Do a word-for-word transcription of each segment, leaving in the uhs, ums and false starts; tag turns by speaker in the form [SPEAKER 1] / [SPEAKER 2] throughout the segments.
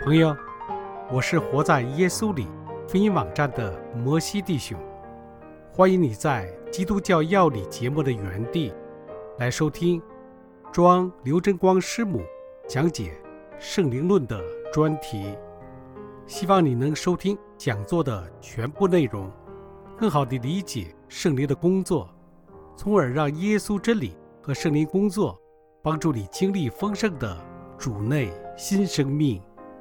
[SPEAKER 1] 朋友，我是活在耶稣里福音网站的摩西弟兄，欢迎你在基督教要理节目的原地来收听庄刘真光师母讲解圣灵论的专题，希望你能收听讲座的全部内容，更好地理解圣灵的工作，从而让耶稣真理和圣灵工作帮助你经历丰盛的主内新生命。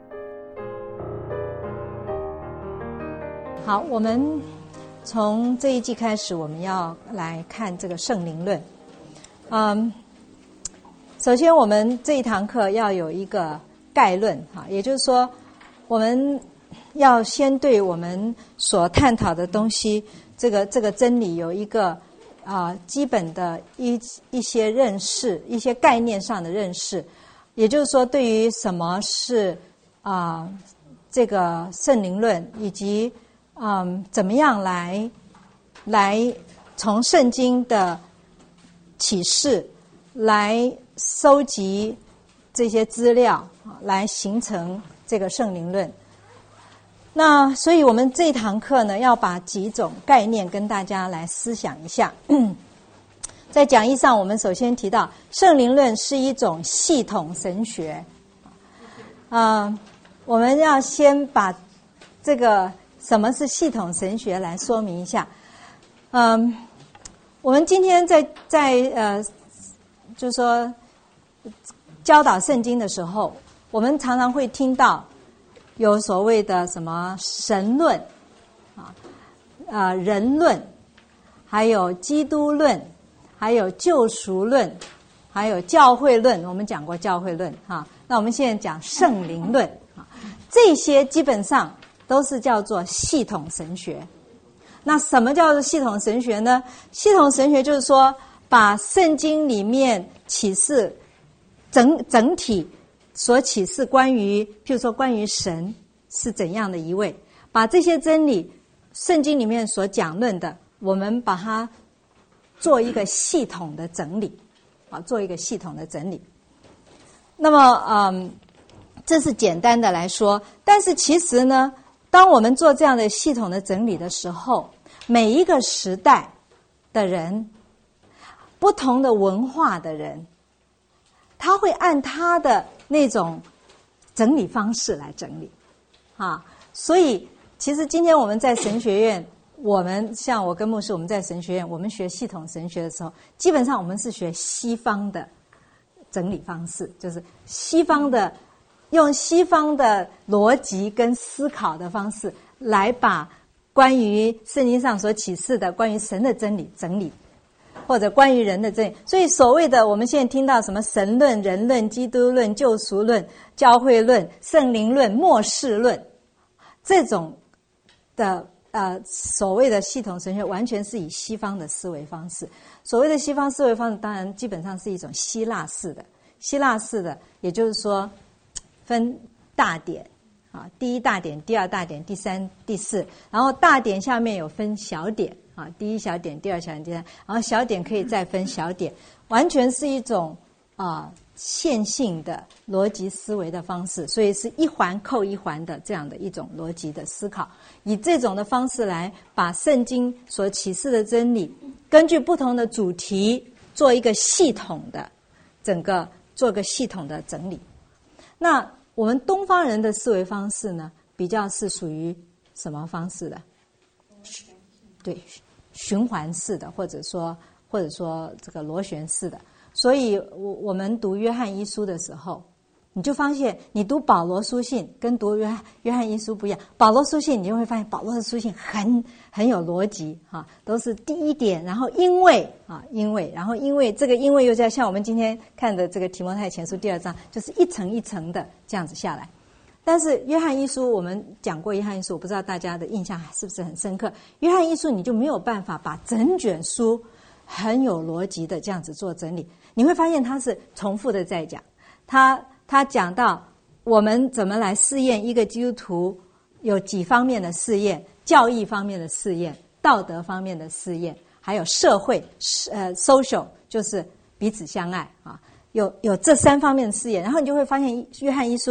[SPEAKER 2] 好，我们从这一季开始，我们要来看这个圣灵论。嗯，首先我们这一堂课要有一个概论哈，也就是说，我们要先对我们所探讨的东西，这个这个真理有一个啊、呃、基本的一一些认识，一些概念上的认识。也就是说，对于什么是啊、呃、这个圣灵论，以及嗯，怎么样来来从圣经的启示来收集这些资料，来形成这个圣灵论。那所以我们这堂课呢，要把几种概念跟大家来思想一下。在讲义上，我们首先提到圣灵论是一种系统神学。啊、呃，我们要先把这个什么是系统神学来说明一下。嗯，我们今天在在呃，就是说教导圣经的时候，我们常常会听到有所谓的什么神论啊、呃人论，还有基督论，还有救赎论，还有教会论。我们讲过教会论哈，那我们现在讲圣灵论啊，这些基本上都是叫做系统神学。那什么叫做系统神学呢？系统神学就是说，把圣经里面启示整整体所启示关于，譬如说关于神是怎样的一位，把这些真理圣经里面所讲论的，我们把它做一个系统的整理啊，做一个系统的整理。那么嗯，这是简单的来说，但是其实呢，当我们做这样的系统的整理的时候，每一个时代的人，不同的文化的人，他会按他的那种整理方式来整理啊。所以其实今天我们在神学院，我们像我跟牧师，我们在神学院，我们学系统神学的时候，基本上我们是学西方的整理方式，就是西方的用西方的逻辑跟思考的方式来把关于圣经上所启示的关于神的真理整理，或者关于人的真理。所以所谓的我们现在听到什么神论、人论、基督论、救赎论、教会论、圣灵论、末世论，这种的呃所谓的系统神学，完全是以西方的思维方式。所谓的西方思维方式，当然基本上是一种希腊式的，希腊式的，也就是说分大点啊，第一大点、第二大点、第三、第四，然后大点下面有分小点啊，第一小点、第二小点、第三，然后小点可以再分小点，完全是一种啊线性的逻辑思维的方式，所以是一环扣一环的这样的一种逻辑的思考，以这种的方式来把圣经所启示的真理，根据不同的主题做一个系统的整个做个系统的整理。那我们东方人的思维方式呢，比较是属于什么方式的？对，循环式的，或者说或者说这个螺旋式的。所以我我们读约翰一书的时候，你就发现你读保罗书信跟读约翰约翰一书不一样。保罗书信你就会发现保罗的书信很很有逻辑啊，都是第一点，然后因为啊因为，然后因为这个因为又在像我们今天看的这个提摩太前书第二章，就是一层一层的这样子下来。但是约翰一书我们讲过，约翰一书我不知道大家的印象是不是很深刻。约翰一书你就没有办法把整卷书很有逻辑的这样子做整理，你会发现它是重复的在讲。他他讲到我们怎么来试验一个基督徒，有几方面的试验，教义方面的试验，道德方面的试验，还有社会呃 social 就是彼此相爱啊，有有这三方面的试验。然后你就会发现约翰一书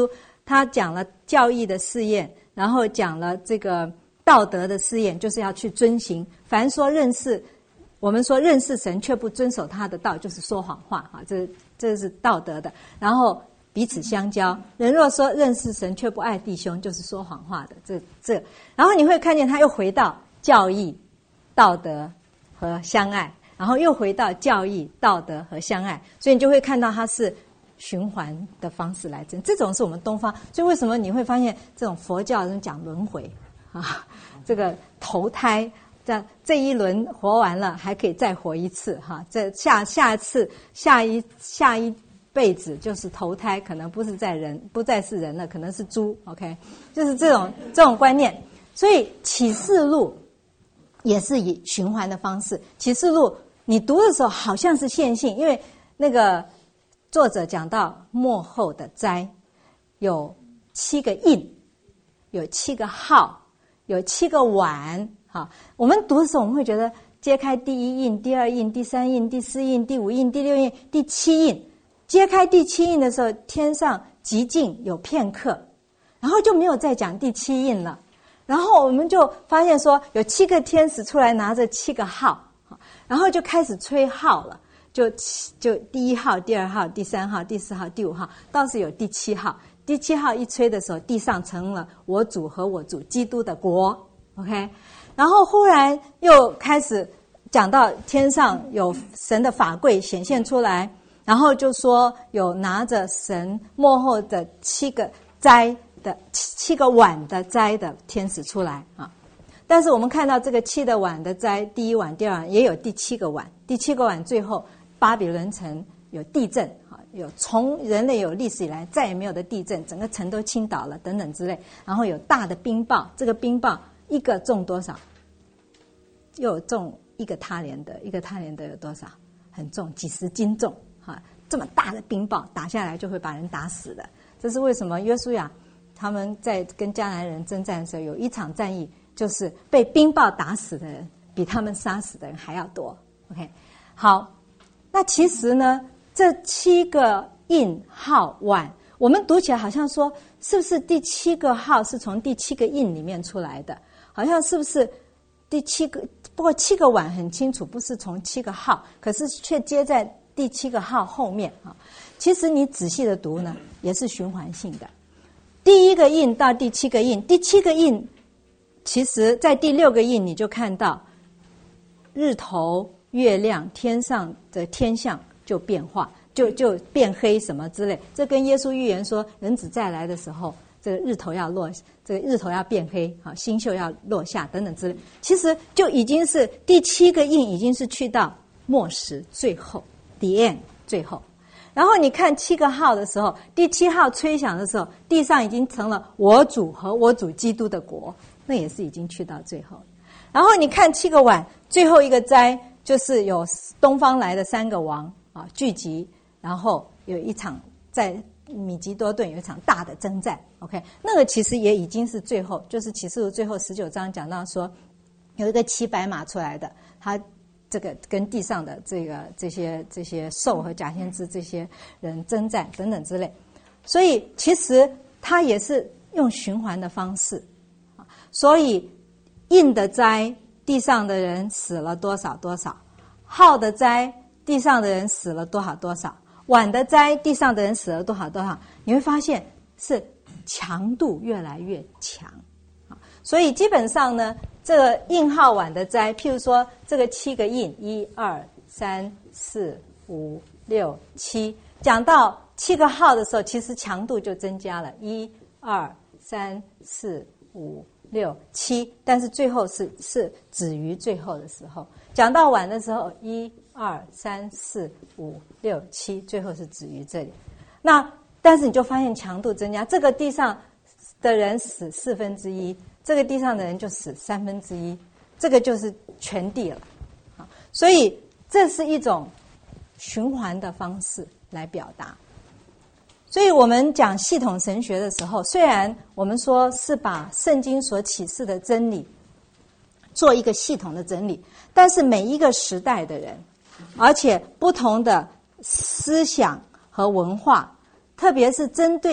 [SPEAKER 2] 他讲了教义的试验，然后讲了这个道德的试验，就是要去遵行。凡说认识，我们说认识神却不遵守他的道，就是说谎话啊，这这是道德的。然后彼此相交，人若说认识神却不爱弟兄，就是说谎话的。这这，然后你会看见他又回到教义、道德和相爱，然后又回到教义、道德和相爱，所以你就会看到它是循环的方式来证。这种是我们东方，所以为什么你会发现这种佛教人讲轮回啊，这个投胎，这这一轮活完了还可以再活一次哈，这下下次下一下一辈子就是投胎，可能不是在人，不再是人了，可能是猪 ，OK， 就是这种这种观念。所以启示录也是以循环的方式。启示录你读的时候好像是线性，因为那个作者讲到末后的灾有七个印，有七个号，有七个碗。好，我们读的时候我们会觉得揭开第一印、第二印、第三印、第四印、第五印、第六印、第七印。揭开第七印的时候，天上寂静有片刻，然后就没有再讲第七印了。然后我们就发现说，有七个天使出来拿着七个号，然后就开始吹号了，就就第一号、第二号、第三号、第四号、第五号，倒是有第七号。第七号一吹的时候，地上成了我主和我主基督的国 ，OK。然后忽然又开始讲到天上有神的法柜显现出来。然后就说有拿着神末后的七个灾的七个碗的灾的天使出来啊，但是我们看到这个七的碗的灾，第一碗、第二碗也有第七个碗，第七个碗最后巴比伦城有地震啊，有从人类有历史以来再也没有的地震，整个城都倾倒了等等之类，然后有大的冰雹，这个冰雹一个重多少？又有重一个他连的，一个他连的有多少？很重，几十斤重。哈，这么大的冰雹打下来就会把人打死的，这是为什么约书亚他们在跟迦南人征战的时候，有一场战役就是被冰雹打死的人比他们杀死的人还要多。OK， 好，那其实呢，这七个印号碗，我们读起来好像说，是不是第七个号是从第七个印里面出来的？好像是不是第七个？不过七个碗很清楚，不是从七个号，可是却接在第七个号后面啊。其实你仔细的读呢，也是循环性的。第一个印到第七个印，第七个印，其实在第六个印你就看到日头、月亮、天上的天象就变化，就就变黑什么之类。这跟耶稣预言说，人子再来的时候，这个日头要落，这个日头要变黑，好，星宿要落下等等之类。其实就已经是第七个印，已经是去到末时最后 ，the end 最后。然后你看七个号的时候，第七号吹响的时候，地上已经成了我主和我主基督的国，那也是已经去到最后。然后你看七个碗，最后一个灾就是有东方来的三个王啊聚集，然后有一场在米吉多顿有一场大的征战 ，OK， 那个其实也已经是最后，就是启示录最后十九章讲到说，有一个骑白马出来的，他这个跟地上的这个这些这些兽和假先知这些人征战等等之类，所以其实他也是用循环的方式，所以印的灾，地上的人死了多少多少；号的灾，地上的人死了多少多少；碗的灾，地上的人死了多少多少。你会发现是强度越来越强，所以基本上呢，这个印号碗的灾，譬如说这个七个印，一二三四五六七，讲到七个号的时候，其实强度就增加了，一二三四五六七，但是最后是是止于最后的时候。讲到碗的时候，一二三四五六七，最后是止于这里。那但是你就发现强度增加，这个地上的人死四分之一。这个地上的人就死三分之一，这个就是全地了，所以这是一种循环的方式来表达。所以我们讲系统神学的时候，虽然我们说是把圣经所启示的真理做一个系统的整理，但是每一个时代的人，而且不同的思想和文化，特别是针对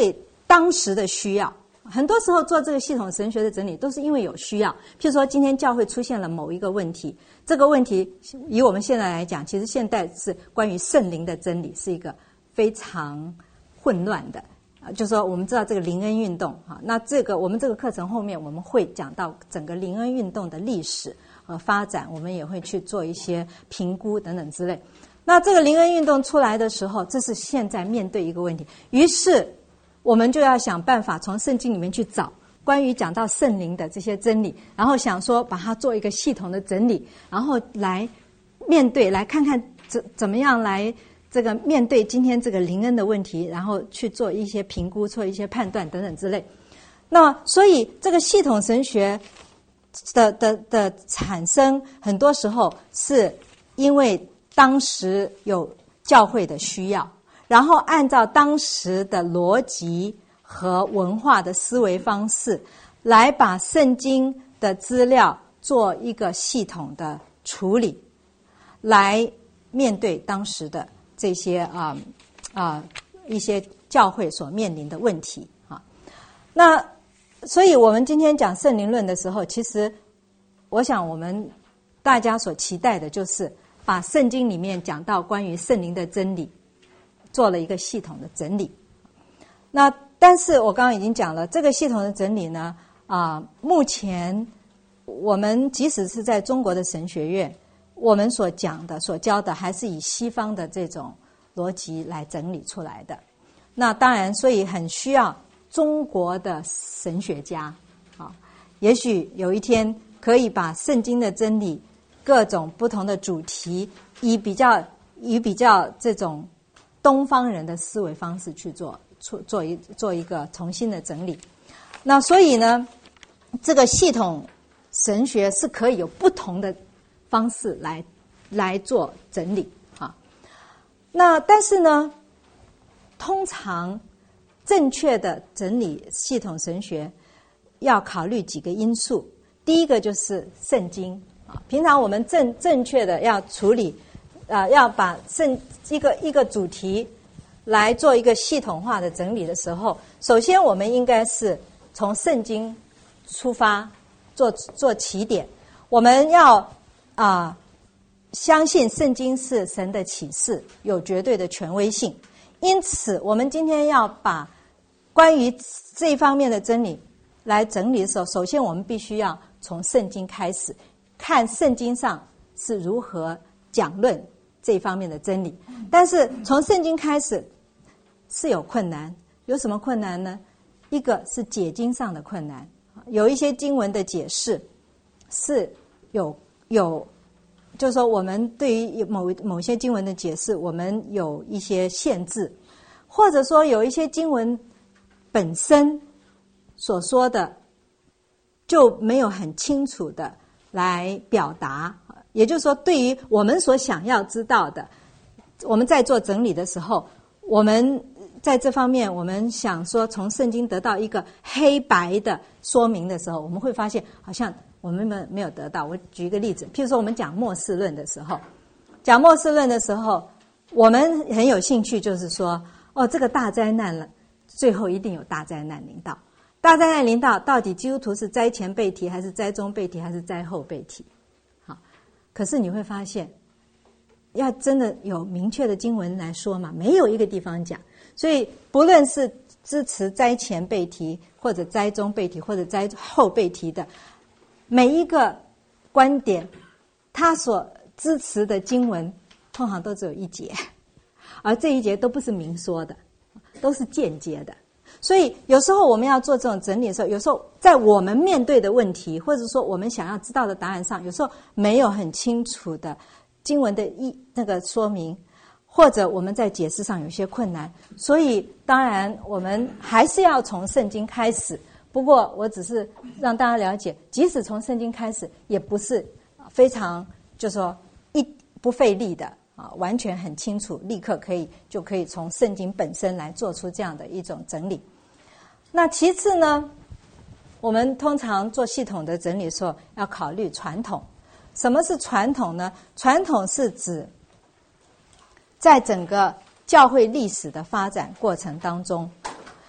[SPEAKER 2] 当时的需要。很多时候做这个系统神学的整理都是因为有需要，譬如说今天教会出现了某一个问题，这个问题以我们现在来讲，其实现代是关于圣灵的真理是一个非常混乱的啊，就是说我们知道这个灵恩运动啊，那这个我们这个课程后面我们会讲到整个灵恩运动的历史和发展，我们也会去做一些评估等等之类。那这个灵恩运动出来的时候，这是现在面对一个问题，于是我们就要想办法从圣经里面去找关于讲到圣灵的这些真理，然后想说把它做一个系统的整理，然后来面对，来看看怎怎么样来这个面对今天这个灵恩的问题，然后去做一些评估，做一些判断等等之类。那么，所以这个系统神学的的的产生，很多时候是因为当时有教会的需要。然后按照当时的逻辑和文化的思维方式，来把圣经的资料做一个系统的处理，来面对当时的这些啊啊、呃、一些教会所面临的问题啊。那所以我们今天讲圣灵论的时候，其实我想我们大家所期待的就是把圣经里面讲到关于圣灵的真理做了一个系统的整理。那但是我刚刚已经讲了，这个系统的整理呢，啊、呃，目前我们即使是在中国的神学院，我们所讲的、所教的，还是以西方的这种逻辑来整理出来的。那当然，所以很需要中国的神学家，啊，也许有一天可以把圣经的真理、各种不同的主题，以比较以比较这种东方人的思维方式去做做做一做一个重新的整理。那所以呢，这个系统神学是可以有不同的方式来来做整理啊。那但是呢，通常正确的整理系统神学要考虑几个因素。第一个就是圣经啊，平常我们正正确的要处理。啊、呃，要把圣一个一个主题来做一个系统化的整理的时候，首先我们应该是从圣经出发做做起点。我们要啊、呃、相信圣经是神的启示，有绝对的权威性。因此，我们今天要把关于这一方面的真理来整理的时候，首先我们必须要从圣经开始，看圣经上是如何讲论这一方面的真理。但是从圣经开始是有困难，有什么困难呢？一个是解经上的困难，有一些经文的解释是有有，就是说我们对于某某些经文的解释，我们有一些限制，或者说有一些经文本身所说的就没有很清楚的来表达。也就是说，对于我们所想要知道的，我们在做整理的时候，我们在这方面，我们想说从圣经得到一个黑白的说明的时候，我们会发现好像我们没没有得到。我举一个例子，譬如说我们讲末世论的时候，讲末世论的时候，我们很有兴趣，就是说，哦，这个大灾难了，最后一定有大灾难临到。大灾难临到，到底基督徒是灾前被提，还是灾中被提，还是灾后被提？可是你会发现，要真的有明确的经文来说嘛，没有一个地方讲。所以不论是支持灾前被提，或者灾中被提，或者灾后被提的每一个观点，他所支持的经文通常都只有一节，而这一节都不是明说的，都是间接的。所以有时候我们要做这种整理的时候，有时候在我们面对的问题，或者说我们想要知道的答案上，有时候没有很清楚的经文的意那个说明，或者我们在解释上有些困难。所以当然我们还是要从圣经开始。不过我只是让大家了解，即使从圣经开始，也不是非常就是说一不费力的啊，完全很清楚，立刻可以就可以从圣经本身来做出这样的一种整理。那其次呢，我们通常做系统的整理的时候，要考虑传统。什么是传统呢？传统是指在整个教会历史的发展过程当中，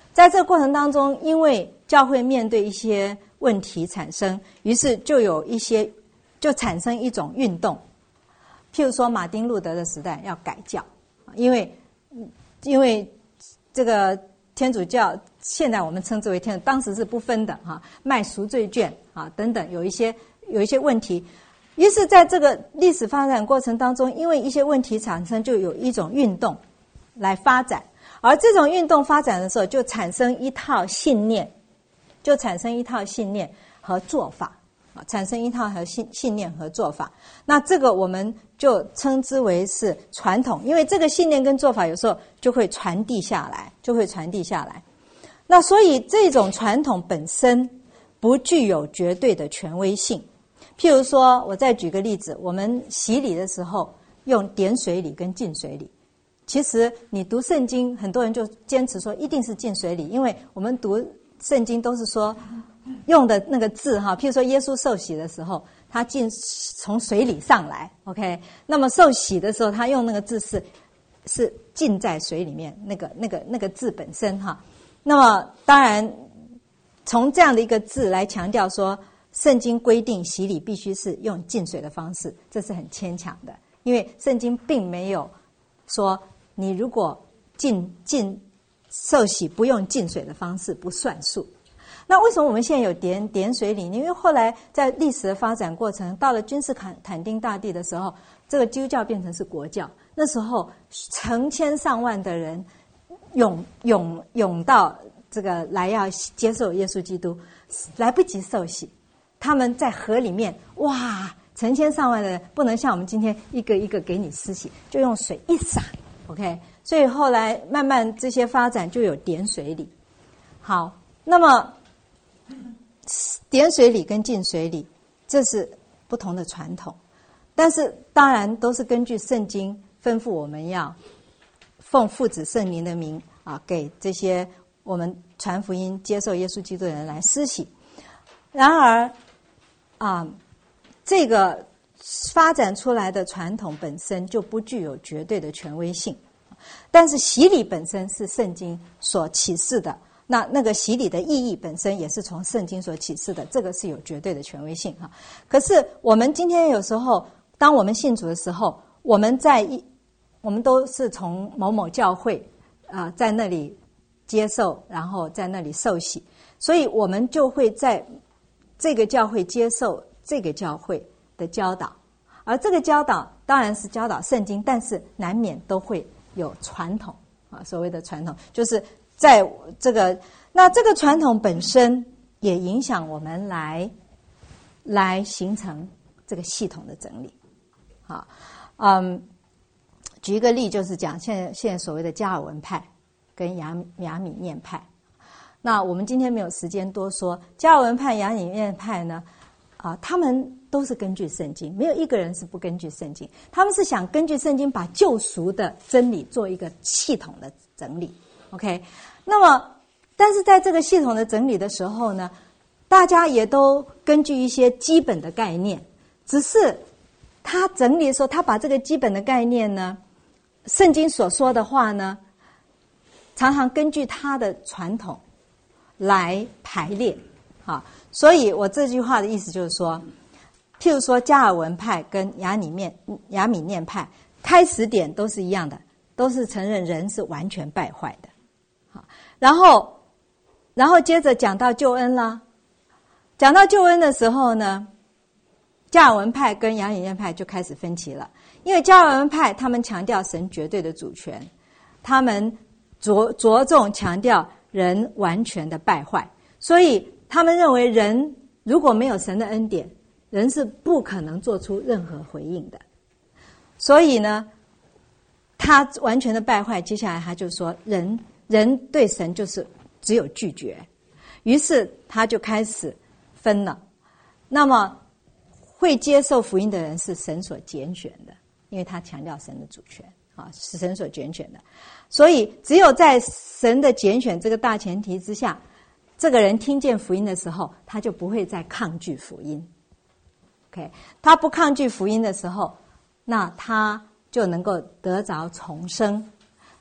[SPEAKER 2] 在这个过程当中，因为教会面对一些问题产生，于是就有一些就产生一种运动。譬如说马丁路德的时代要改教，因为因为这个天主教现在我们称之为天主，当时是不分的哈，卖赎罪券啊等等，有一些有一些问题。于是在这个历史发展过程当中，因为一些问题产生，就有一种运动来发展，而这种运动发展的时候，就产生一套信念，就产生一套信念和做法啊，产生一套和信信念和做法。那这个我们就称之为是传统，因为这个信念跟做法有时候就会传递下来，就会传递下来。那所以这种传统本身不具有绝对的权威性。譬如说，我再举个例子，我们洗礼的时候用点水礼跟浸水礼。其实你读圣经，很多人就坚持说一定是浸水礼，因为我们读圣经都是说用的那个字哈，譬如说耶稣受洗的时候，他进从水里上来 ，OK， 那么受洗的时候，他用那个字是是浸在水里面，那个那个那个字本身哈。那么当然从这样的一个字来强调说，圣经规定洗礼必须是用浸水的方式，这是很牵强的，因为圣经并没有说你如果浸浸受洗不用浸水的方式不算数。那为什么我们现在有点点水礼呢？因为后来在历史的发展过程，到了君士坦坦丁大帝的时候，这个基督教变成是国教，那时候成千上万的人涌涌涌到这个来要接受耶稣基督，来不及受洗，他们在河里面，哇，成千上万的人，不能像我们今天一个一个给你施洗，就用水一洒 ，OK。所以后来慢慢这些发展就有点水礼。好，那么点水礼跟浸水礼，这是不同的传统，但是当然都是根据圣经吩咐我们要奉父子圣灵的名啊，给这些我们传福音、接受耶稣基督的人来施洗。然而啊，这个发展出来的传统本身就不具有绝对的权威性，但是洗礼本身是圣经所启示的，那那个洗礼的意义本身也是从圣经所启示的，这个是有绝对的权威性哈。可是我们今天有时候，当我们信主的时候，我们在一，我们都是从某某教会啊、呃，在那里接受，然后在那里受洗，所以我们就会在这个教会接受这个教会的教导，而这个教导当然是教导圣经，但是难免都会有传统啊，所谓的传统就是在这个，那这个传统本身也影响我们来来形成这个系统的整理。好，嗯，举一个例，就是讲现在现在所谓的加尔文派跟亚亚米念派。那我们今天没有时间多说，加尔文派、亚米念派呢，啊，他们都是根据圣经，没有一个人是不根据圣经。他们是想根据圣经把救赎的真理做一个系统的整理。OK， 那么，但是在这个系统的整理的时候呢，大家也都根据一些基本的概念，只是他整理的时候，他把这个基本的概念呢，圣经所说的话呢，常常根据他的传统来排列。好，所以我这句话的意思就是说，譬如说加尔文派跟亚米念亚米念派，开始点都是一样的，都是承认人是完全败坏的。好，然后，然后接着讲到救恩啦。讲到救恩的时候呢，加尔文派跟亚米念派就开始分歧了，因为加尔文派他们强调神绝对的主权，他们着着重强调人完全的败坏，所以他们认为人如果没有神的恩典，人是不可能做出任何回应的。所以呢，他完全的败坏，接下来他就说人人对神就是只有拒绝，于是他就开始分了。那么会接受福音的人是神所拣选的，因为他强调神的主权啊，是神所拣选的。所以只有在神的拣选这个大前提之下，这个人听见福音的时候，他就不会再抗拒福音。OK， 他不抗拒福音的时候，那他就能够得着重生。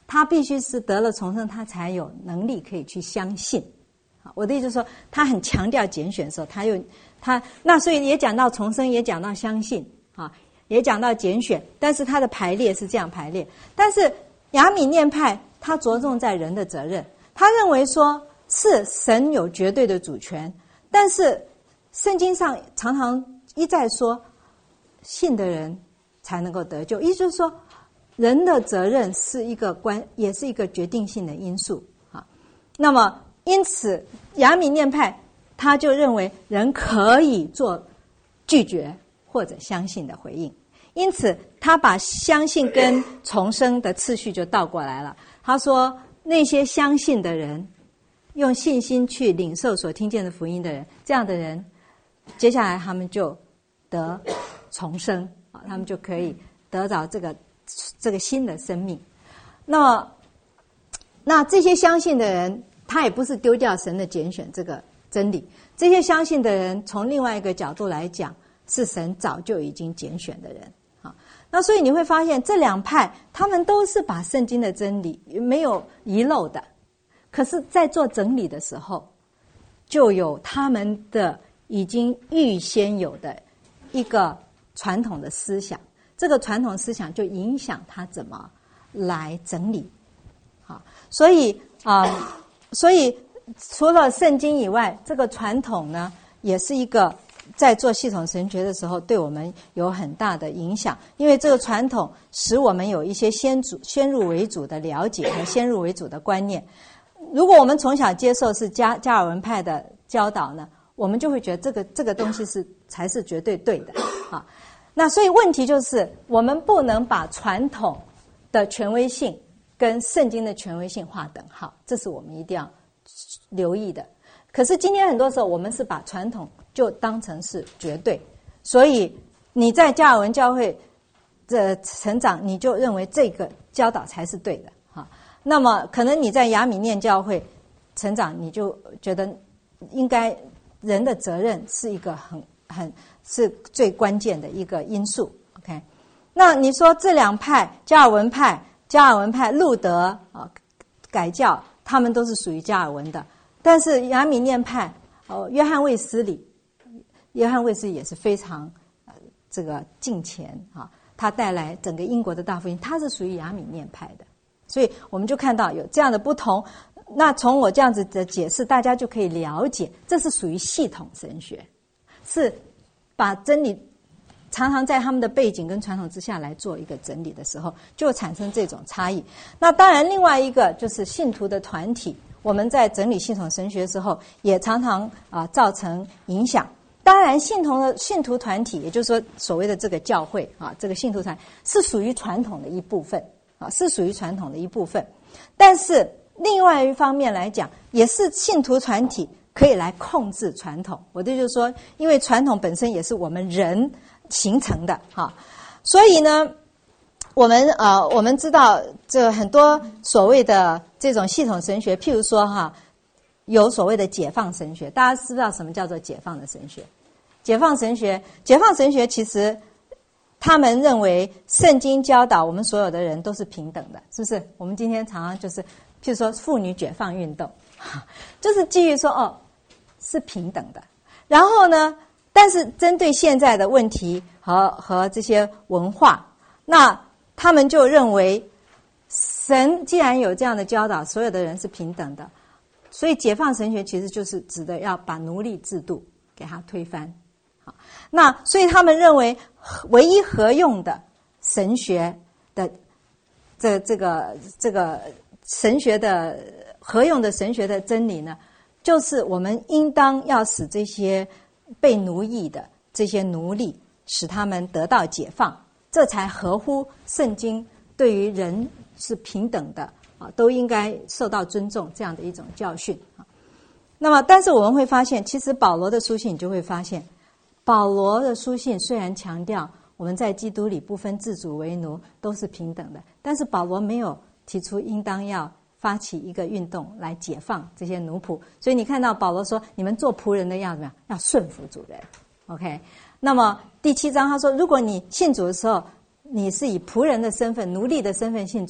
[SPEAKER 2] 他必须是得了重生，他才有能力可以去相信。我的意思是说，他很强调拣选的时候，他又他那所以也讲到重生，也讲到相信啊，也讲到拣选，但是他的排列是这样排列。但是亚米念派他着重在人的责任，他认为说是神有绝对的主权，但是圣经上常常一再说信的人才能够得救，意思就是说人的责任是一个关，也是一个决定性的因素啊。那么因此亚米念派他就认为人可以做拒绝或者相信的回应，因此他把相信跟重生的次序就倒过来了。他说那些相信的人，用信心去领受所听见的福音的人，这样的人接下来他们就得重生啊，他们就可以得到这个这个新的生命。那么那这些相信的人，他也不是丢掉神的拣选这个真理，这些相信的人从另外一个角度来讲，是神早就已经拣选的人啊。那所以你会发现这两派他们都是把圣经的真理没有遗漏的，可是在做整理的时候就有他们的已经预先有的一个传统的思想，这个传统思想就影响他怎么来整理啊。所以啊、呃，所以除了圣经以外，这个传统呢也是一个在做系统神学的时候对我们有很大的影响，因为这个传统使我们有一些先主先入为主的了解和先入为主的观念。如果我们从小接受是加加尔文派的教导呢，我们就会觉得这个这个东西是才是绝对对的啊。那所以问题就是我们不能把传统的权威性跟圣经的权威性划等号，这是我们一定要留意的。可是今天很多时候我们是把传统就当成是绝对，所以你在加尔文教会的成长，你就认为这个教导才是对的哈。那么可能你在亚米念教会成长，你就觉得应该人的责任是一个很很是最关键的一个因素。 OK， 那你说这两派加尔文派加尔文派路德啊改教，他们都是属于加尔文的，但是亚米念派哦约翰卫斯理约翰卫斯理也是非常呃这个敬虔啊，他带来整个英国的大福音，他是属于亚米念派的。所以我们就看到有这样的不同，那从我这样子的解释，大家就可以了解这是属于系统神学，是把真理常常在他们的背景跟传统之下来做一个整理的时候，就产生这种差异。那当然另外一个就是信徒的团体，我们在整理系统神学的时候也常常啊、呃、造成影响。当然信徒的信徒团体，也就是说所谓的这个教会啊，这个信徒团是属于传统的一部分啊，是属于传统的一部分。但是另外一方面来讲，也是信徒团体可以来控制传统。我的就是说，因为传统本身也是我们人形成的哈，所以呢，我们呃我们知道这很多所谓的这种系统神学，譬如说哈，有所谓的解放神学，大家知道什么叫做解放的神学？解放神学，解放神学其实他们认为圣经教导我们所有的人都是平等的，是不是？我们今天常常就是譬如说妇女解放运动，就是基于说哦是平等的。然后呢，但是针对现在的问题和和这些文化，那他们就认为神既然有这样的教导，所有的人是平等的，所以解放神学其实就是指的要把奴隶制度给它推翻。好，那所以他们认为唯一合用的神学的这这个这个神学的合用的神学的真理呢，就是我们应当要使这些被奴役的这些奴隶，使他们得到解放，这才合乎圣经对于人是平等的啊，都应该受到尊重这样的一种教训啊。那么，但是我们会发现，其实保罗的书信你就会发现，保罗的书信虽然强调我们在基督里不分自主为奴，都是平等的，但是保罗没有提出应当要发起一个运动来解放这些奴仆。所以你看到保罗说，你们做仆人的要怎么样？要顺服主人。OK， 那么第七章他说，如果你信主的时候，你是以仆人的身份、奴隶的身份信主，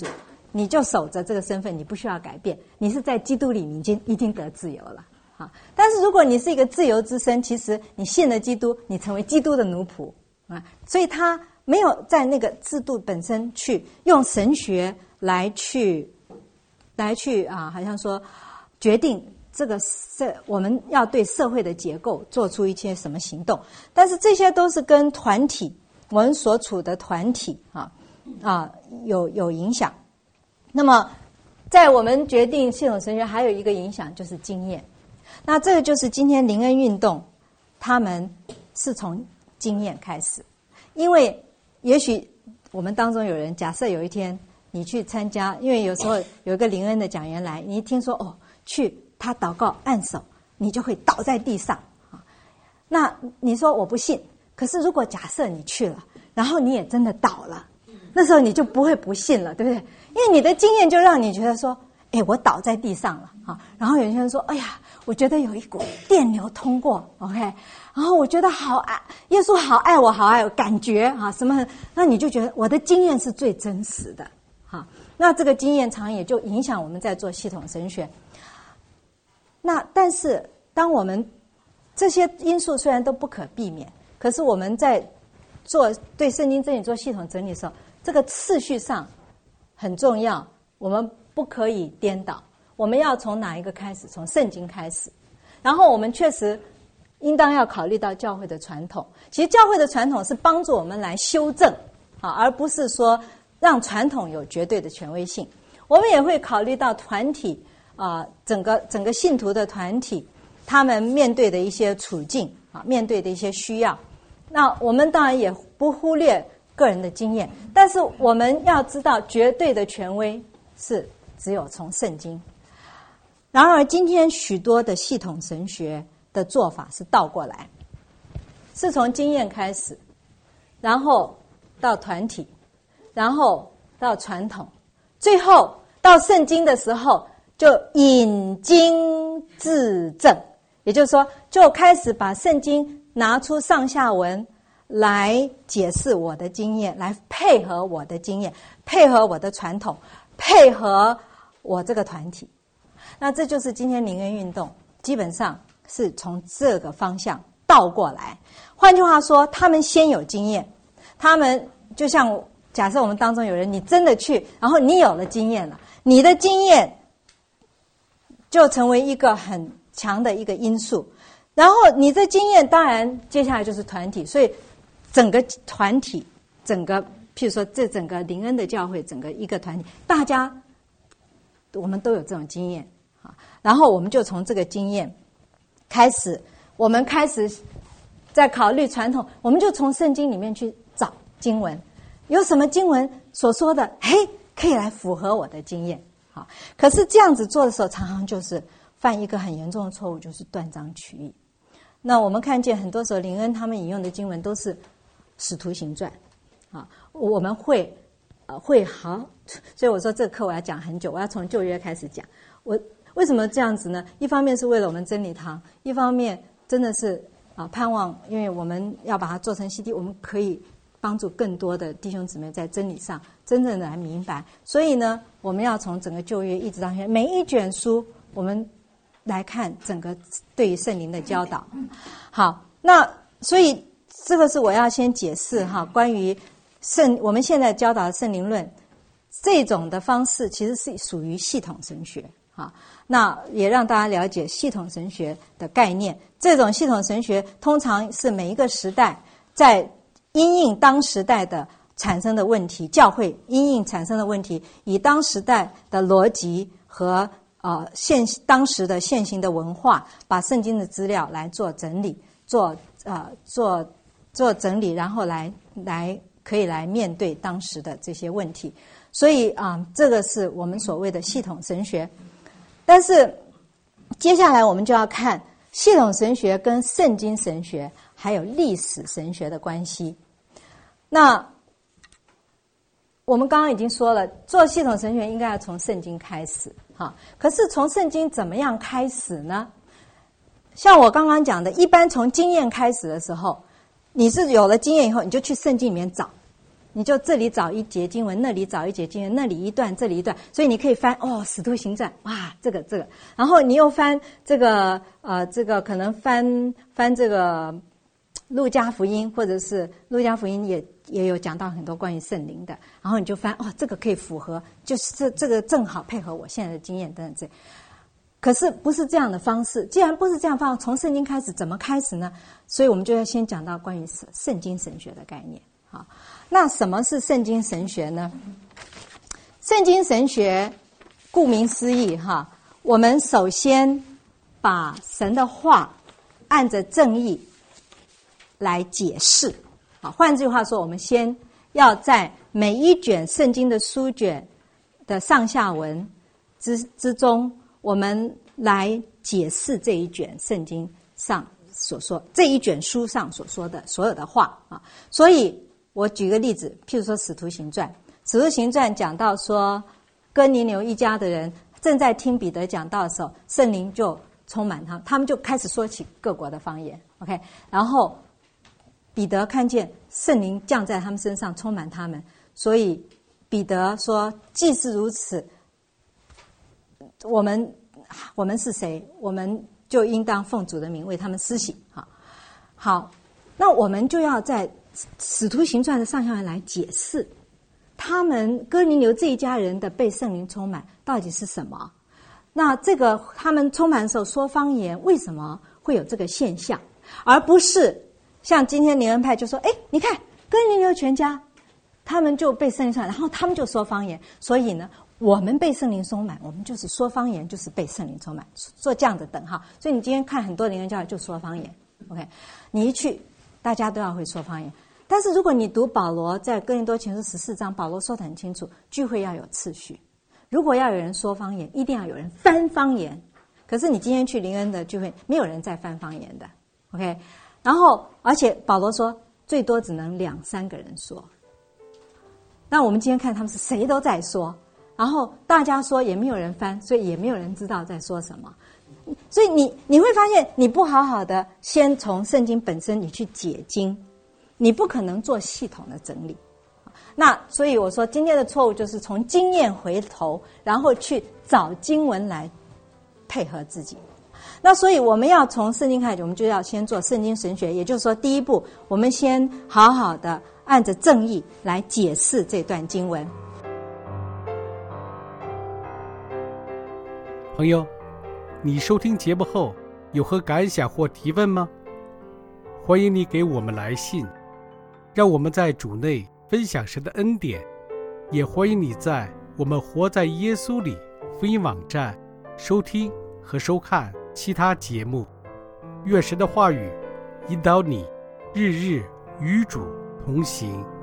[SPEAKER 2] 你就守着这个身份，你不需要改变，你是在基督里你已经已经得自由了啊。但是如果你是一个自由之身，其实你信了基督，你成为基督的奴仆啊，所以他没有在那个制度本身去用神学来去来去啊，好像说决定这个社我们要对社会的结构做出一些什么行动，但是这些都是跟团体我们所处的团体啊啊有有影响。那么在我们决定系统神学还有一个影响就是经验，那这个就是今天灵恩运动他们是从经验开始。因为也许我们当中有人，假设有一天你去参加，因为有时候有一个灵恩的讲员来，你一听说哦去他祷告按手，你就会倒在地上啊。那你说我不信，可是如果假设你去了，然后你也真的倒了，那时候你就不会不信了，对不对？因为你的经验就让你觉得说，哎，我倒在地上了啊。然后有些人说，哎呀，我觉得有一股电流通过 ，OK， 然后我觉得好爱耶稣，好爱我，好爱我，感觉啊什么，那你就觉得我的经验是最真实的，哈。那这个经验常也就影响我们在做系统神学。那但是当我们这些因素虽然都不可避免，可是我们在做对圣经真理做系统整理的时候，这个次序上很重要，我们不可以颠倒。我们要从哪一个开始？从圣经开始。然后我们确实应当要考虑到教会的传统。其实教会的传统是帮助我们来修正啊，而不是说让传统有绝对的权威性。我们也会考虑到团体啊，整个整个信徒的团体，他们面对的一些处境啊，面对的一些需要。那我们当然也不忽略个人的经验，但是我们要知道，绝对的权威是只有从圣经。然而，今天许多的系统神学的做法是倒过来，是从经验开始，然后到团体，然后到传统，最后到圣经的时候就引经自证，也就是说，就开始把圣经拿出上下文来解释我的经验，来配合我的经验，配合我的传统，配合我这个团体。那这就是今天灵恩运动基本上是从这个方向倒过来。换句话说，他们先有经验，他们就像假设我们当中有人，你真的去，然后你有了经验了，你的经验就成为一个很强的一个因素。然后你的经验当然接下来就是团体，所以整个团体，整个譬如说这整个灵恩的教会，整个一个团体，大家我们都有这种经验啊。然后我们就从这个经验开始，我们开始在考虑传统，我们就从圣经里面去找经文，有什么经文所说的，嘿，可以来符合我的经验。好，可是这样子做的时候，常常就是犯一个很严重的错误，就是断章取义。那我们看见很多时候灵恩他们引用的经文都是使徒行传啊，我们会呃会好，所以我说这个课我要讲很久，我要从旧约开始讲。我为什么这样子呢？一方面是为了我们真理堂，一方面真的是啊盼望，因为我们要把它做成 C D， 我们可以帮助更多的弟兄姊妹在真理上真正的来明白。所以呢，我们要从整个旧约一直到现在，每一卷书我们来看整个对于圣灵的教导。好，那所以这个是我要先解释哈，关于圣我们现在教导的圣灵论这种的方式，其实是属于系统神学啊。那也让大家了解系统神学的概念。这种系统神学通常是每一个时代在因应当时代的产生的问题，教会因应产生的问题，以当时代的逻辑和呃现当时的现行的文化，把圣经的资料来做整理，做呃做做整理，然后来来可以来面对当时的这些问题。所以啊、呃，这个是我们所谓的系统神学。但是接下来我们就要看系统神学跟圣经神学还有历史神学的关系。那我们刚刚已经说了，做系统神学应该要从圣经开始哈。可是从圣经怎么样开始呢？像我刚刚讲的，一般从经验开始的时候，你是有了经验以后，你就去圣经里面找， 你就这里找一节经文，那里找一节经文，那里一段，这里一段，所以你可以翻哦，《使徒行传》哇，这个这个，然后你又翻这个呃，这个可能翻翻这个《路加福音》，或者是《路加福音》也也有讲到很多关于圣灵的，然后你就翻哦，这个可以符合，就是这这个正好配合我现在的经验等等这。可是不是这样的方式，既然不是这样方式，从圣经开始怎么开始呢？所以我们就要先讲到关于圣经神学的概念。好，那什么是圣经神学呢？圣经神学顾名思义哈，我们首先把神的话按着正义来解释。好，换句话说，我们先要在每一卷圣经的书卷的上下文之之中，我们来解释这一卷圣经上所说，这一卷书上所说的所有的话啊。所以我举个例子，譬如说《使徒行传》，《使徒行传》讲到说，哥尼流一家的人正在听彼得讲道的时候，圣灵就充满他们，他们就开始说起各国的方言。OK， 然后彼得看见圣灵降在他们身上，充满他们，所以彼得说：“既是如此，我们我们是谁？我们就应当奉主的名为他们施洗。”好，好，那我们就要在使徒行传的上下文来解释，他们哥尼流这一家人的被圣灵充满到底是什么？那这个他们充满的时候说方言，为什么会有这个现象？而不是像今天灵恩派就说：“哎，你看哥尼流全家，他们就被圣灵充满，然后他们就说方言，所以呢。”我们被圣灵充满，我们就是说方言，就是被圣灵充满，做这样的等号。所以你今天看很多灵恩教会就说方言 ，OK？ 你一去，大家都要会说方言。但是如果你读保罗在哥林多前书十四章，保罗说得很清楚，聚会要有次序。如果要有人说方言，一定要有人翻方言。可是你今天去灵恩的聚会，没有人在翻方言的 ，OK？ 然后而且保罗说，最多只能两三个人说。那我们今天看他们是谁都在说。然后大家说也没有人翻，所以也没有人知道在说什么。所以你你会发现，你不好好的先从圣经本身你去解经，你不可能做系统的整理。那所以我说今天的错误就是从经验回头，然后去找经文来配合自己。那所以我们要从圣经开始，我们就要先做圣经神学，也就是说第一步，我们先好好的按着正义来解释这段经文。
[SPEAKER 1] 朋友，你收听节目后有何感想或提问吗？欢迎你给我们来信，让我们在主内分享神的恩典。也欢迎你在我们活在耶稣里福音网站收听和收看其他节目。愿神的话语引导你日日与主同行。